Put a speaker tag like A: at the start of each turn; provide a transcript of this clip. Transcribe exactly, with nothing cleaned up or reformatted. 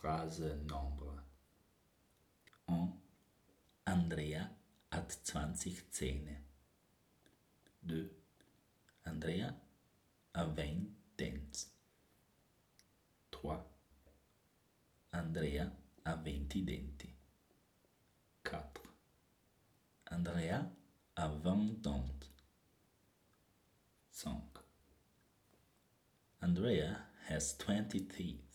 A: phrase nombre. un. Andrea hat zwanzig Zähne. deux. Andrea a vingt dents. trois. Andrea a venti denti. quatre. Andrea a vingt dents. cinq. Andrea has twenty teeth.